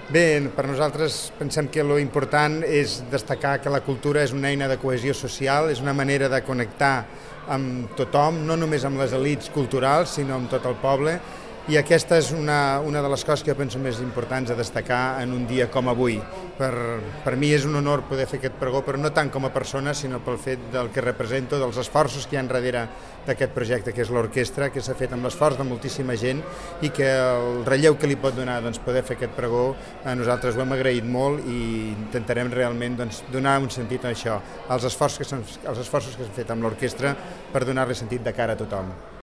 Bé, per nosaltres pensem que lo important és destacar que la cultura és una eina de cohesió social, és una manera de connectar amb tothom, no només amb les elits culturals, sinó amb tot el poble, i aquesta és una de les coses que jo penso més importants a destacar en un dia com avui. Per mi és un honor poder fer aquest pregó, però no tant com a persona, sinó pel fet del que represento, dels esforços que hi ha darrere d'aquest projecte, que és l'orquestra, que s'ha fet amb l'esforç de moltíssima gent i que el relleu que li pot donar poder fer aquest pregó, a nosaltres ho hem agraït molt i intentarem realment donar un sentit a això, als esforços que s'han fet amb l'orquestra per donar-li sentit de cara a tothom.